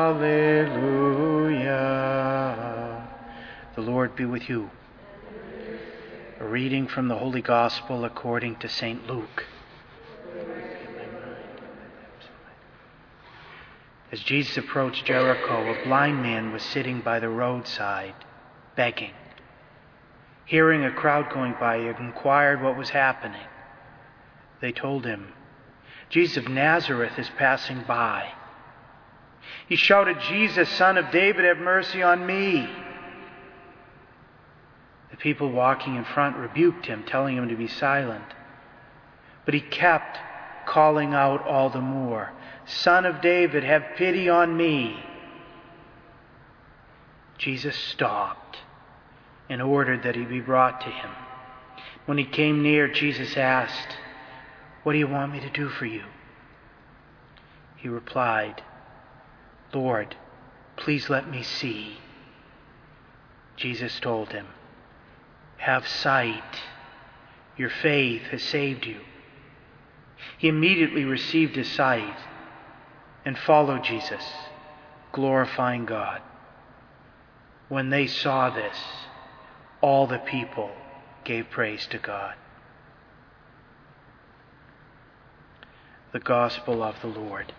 Alleluia. The Lord be with you. A reading from the Holy Gospel according to St. Luke. As Jesus approached Jericho, a blind man was sitting by the roadside, begging. Hearing a crowd going by, he inquired what was happening. They told him, "Jesus of Nazareth is passing by." He shouted, "Jesus, Son of David, have mercy on me." The people walking in front rebuked him, telling him to be silent. But he kept calling out all the more, "Son of David, have pity on me." Jesus stopped and ordered that he be brought to him. When he came near, Jesus asked, "What do you want me to do for you?" He replied, "Lord, please let me see." Jesus told him, "Have sight. Your faith has saved you." He immediately received his sight and followed Jesus, glorifying God. When they saw this, all the people gave praise to God. The Gospel of the Lord.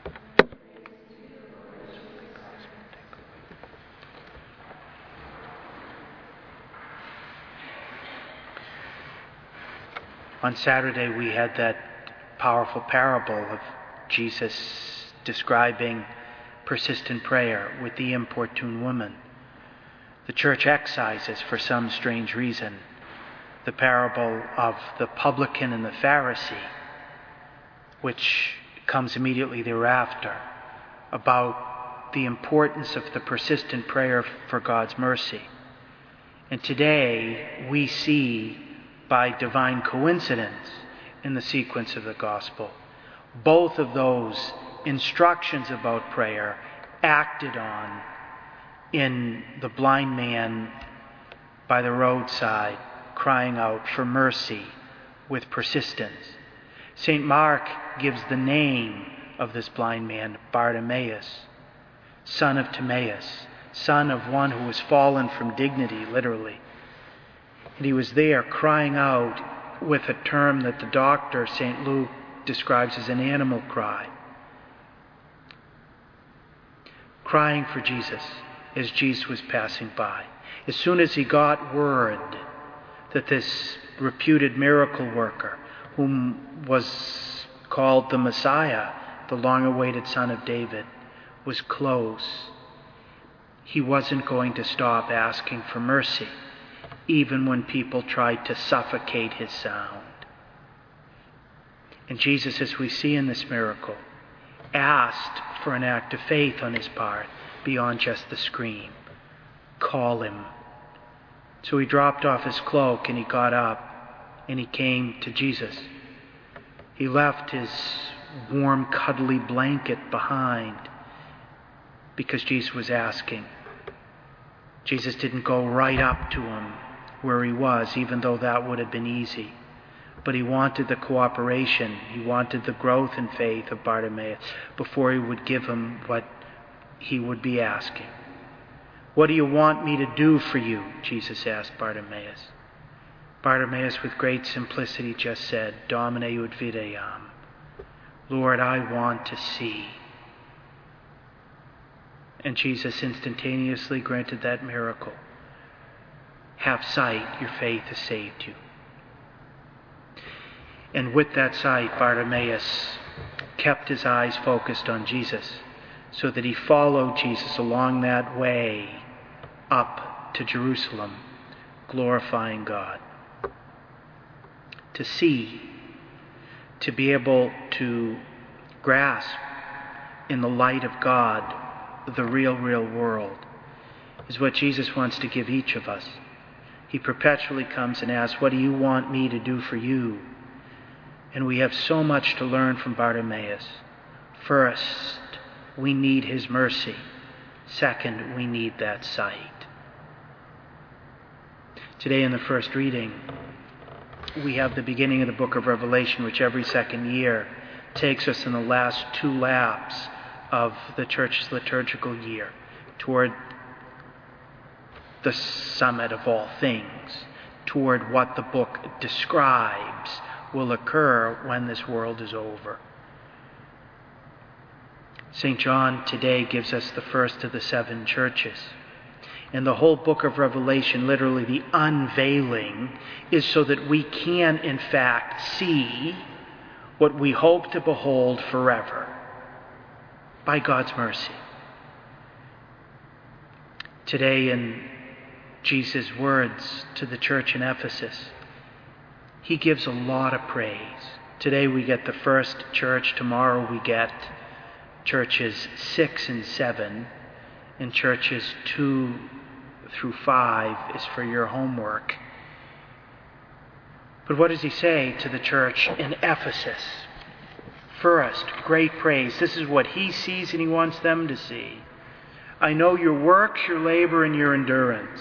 On Saturday, we had that powerful parable of Jesus describing persistent prayer with the importune woman. The church excises, for some strange reason, the parable of the publican and the Pharisee, which comes immediately thereafter, about the importance of the persistent prayer for God's mercy. And today we see, by divine coincidence in the sequence of the Gospel, both of those instructions about prayer acted on in the blind man by the roadside crying out for mercy with persistence. St. Mark gives the name of this blind man, Bartimaeus, son of Timaeus, son of one who was fallen from dignity, literally. And he was there crying out with a term that the doctor, St. Luke, describes as an animal cry. Crying for Jesus as Jesus was passing by. As soon as he got word that this reputed miracle worker, whom was called the Messiah, the long-awaited Son of David, was close, he wasn't going to stop asking for mercy, even when people tried to suffocate his sound. And Jesus, as we see in this miracle, asked for an act of faith on his part beyond just the scream. Call him. So he dropped off his cloak and he got up and he came to Jesus. He left his warm, cuddly blanket behind because Jesus was asking. Jesus didn't go right up to him where he was, even though that would have been easy. But he wanted the cooperation, he wanted the growth in faith of Bartimaeus before he would give him what he would be asking. "What do you want me to do for you?" Jesus asked Bartimaeus. Bartimaeus, with great simplicity, just said, "Domine ut videam." Lord, I want to see. And Jesus instantaneously granted that miracle. Have sight, your faith has saved you. And with that sight, Bartimaeus kept his eyes focused on Jesus, so that he followed Jesus along that way up to Jerusalem, glorifying God. To see, to be able to grasp in the light of God the real world, is what Jesus wants to give each of us. He perpetually comes and asks, "What do you want me to do for you?" And we have so much to learn from Bartimaeus. First, we need his mercy. Second, we need that sight. Today in the first reading, we have the beginning of the book of Revelation, which every second year takes us in the last two laps of the church's liturgical year, toward the summit of all things, toward what the book describes will occur when this world is over. St. John today gives us the first of the 7 churches. And the whole book of Revelation, literally the unveiling, is so that we can, in fact, see what we hope to behold forever by God's mercy. Today, in Jesus' words to the church in Ephesus, he gives a lot of praise. Today we get the first church. Tomorrow we get churches 6 and 7, and churches 2 through 5 is for your homework. But what does he say to the church in Ephesus? First, great praise. This is what he sees and he wants them to see. I know your works, your labor, and your endurance.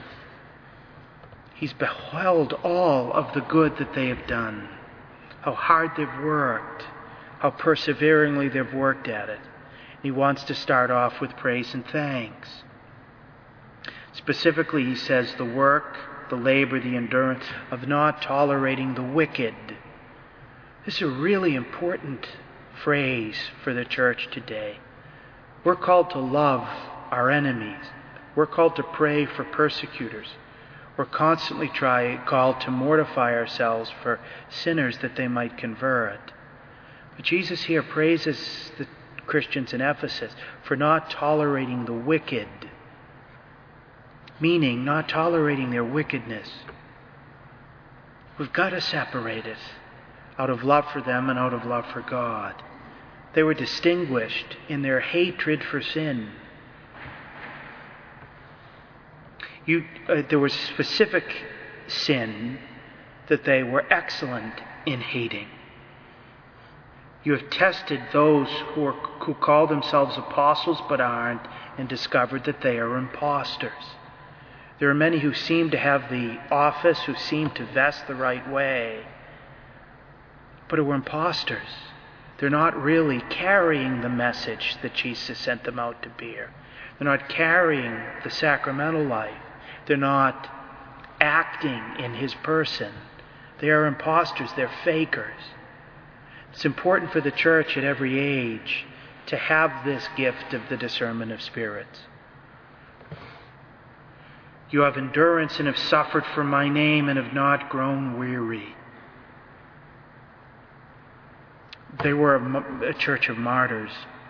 He's beheld all of the good that they have done, how hard they've worked, how perseveringly they've worked at it. He wants to start off with praise and thanks. Specifically, he says the work, the labor, the endurance of not tolerating the wicked. This is a really important phrase for the church today. We're called to love our enemies. We're called to pray for persecutors. We're constantly called to mortify ourselves for sinners that they might convert. But Jesus here praises the Christians in Ephesus for not tolerating the wicked, meaning not tolerating their wickedness. We've got to separate it out of love for them and out of love for God. They were distinguished in their hatred for sin. There was specific sin that they were excellent in hating. You have tested those who call themselves apostles but aren't, and discovered that they are impostors. There are many who seem to have the office, who seem to vest the right way, but who are impostors. They're not really carrying the message that Jesus sent them out to bear. They're not carrying the sacramental life. They're not acting in his person. They are impostors. They're fakers. It's important for the church at every age to have this gift of the discernment of spirits. You have endurance and have suffered for my name and have not grown weary. They were a church of martyrs.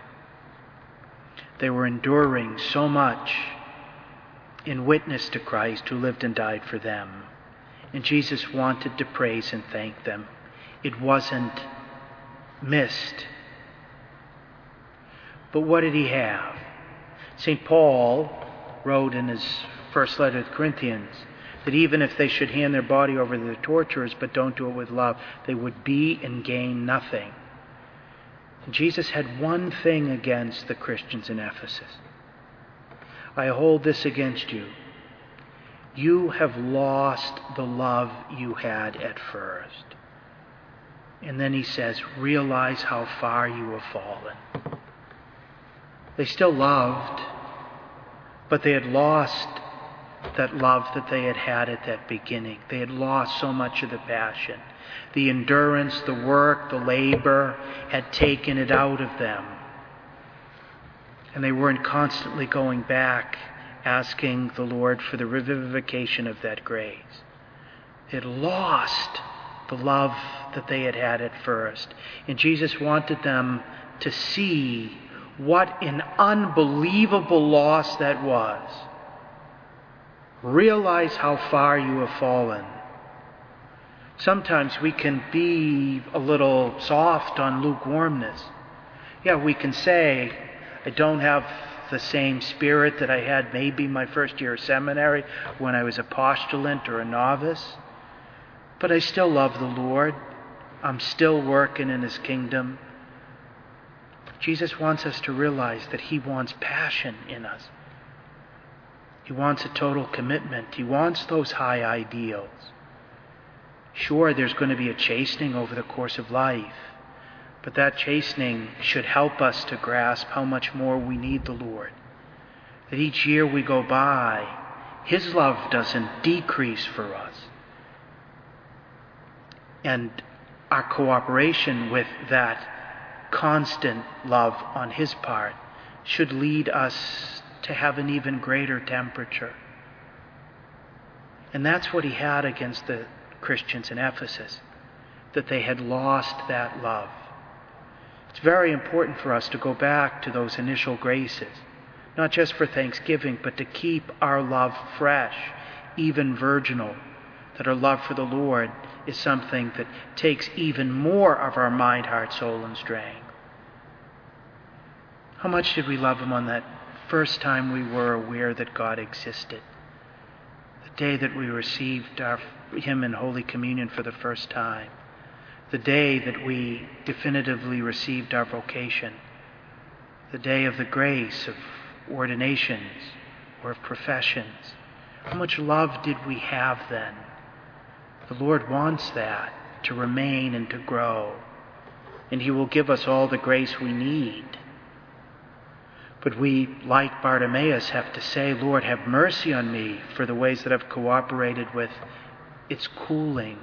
They were enduring so much in witness to Christ who lived and died for them. And Jesus wanted to praise and thank them. It wasn't missed. But what did he have? St. Paul wrote in his first letter to the Corinthians that even if they should hand their body over to the torturers but don't do it with love, they would be and gain nothing. And Jesus had one thing against the Christians in Ephesus. I hold this against you. You have lost the love you had at first. And then he says, realize how far you have fallen. They still loved, but they had lost that love that they had had at that beginning. They had lost so much of the passion. The endurance, the work, the labor had taken it out of them. And they weren't constantly going back asking the Lord for the revivification of that grace. They had lost the love that they had had at first. And Jesus wanted them to see what an unbelievable loss that was. Realize how far you have fallen. Sometimes we can be a little soft on lukewarmness. Yeah, we can say, I don't have the same spirit that I had maybe my first year of seminary when I was a postulant or a novice. But I still love the Lord. I'm still working in his kingdom. Jesus wants us to realize that he wants passion in us. He wants a total commitment. He wants those high ideals. Sure, there's going to be a chastening over the course of life, But that chastening should help us to grasp how much more we need the Lord. That each year we go by, His love doesn't decrease for us. And our cooperation with that constant love on His part should lead us to have an even greater temperature. And that's what He had against the Christians in Ephesus, that they had lost that love. It's very important for us to go back to those initial graces, not just for Thanksgiving, but to keep our love fresh, even virginal, that our love for the Lord is something that takes even more of our mind, heart, soul, and strength. How much did we love Him on that first time we were aware that God existed? The day that we received Him in Holy Communion for the first time. The day that we definitively received our vocation. The day of the grace of ordinations or of professions. How much love did we have then? The Lord wants that to remain and to grow. And He will give us all the grace we need. But we, like Bartimaeus, have to say, Lord, have mercy on me for the ways that I've cooperated with its cooling.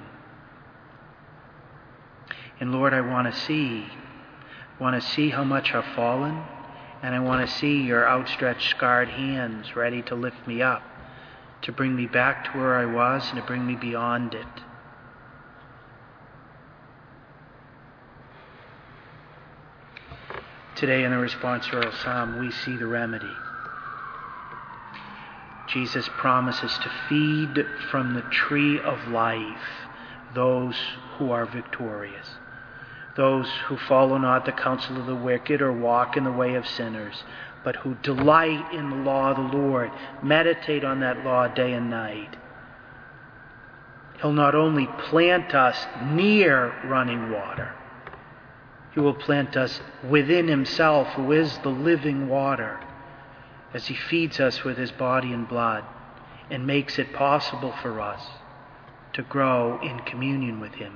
And Lord, I want to see how much I've fallen, and I want to see your outstretched, scarred hands ready to lift me up, to bring me back to where I was and to bring me beyond it. Today in the responsorial psalm, we see the remedy. Jesus promises to feed from the tree of life those who are victorious, those who follow not the counsel of the wicked or walk in the way of sinners, but who delight in the law of the Lord, meditate on that law day and night. He'll not only plant us near running water, He will plant us within Himself, who is the living water, as He feeds us with His body and blood and makes it possible for us to grow in communion with Him.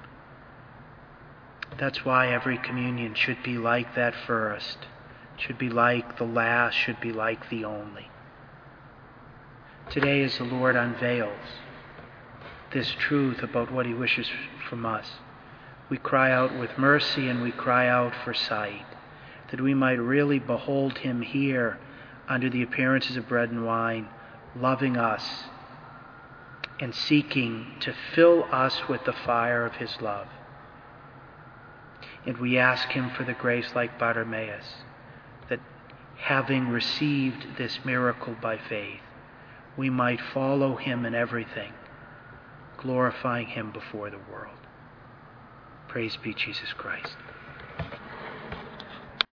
That's why every communion should be like that first, should be like the last, should be like the only. Today, as the Lord unveils this truth about what He wishes from us, we cry out with mercy and we cry out for sight, that we might really behold Him here under the appearances of bread and wine, loving us and seeking to fill us with the fire of His love. And we ask Him for the grace like Bartimaeus, that having received this miracle by faith, we might follow Him in everything, glorifying Him before the world. Praise be Jesus Christ.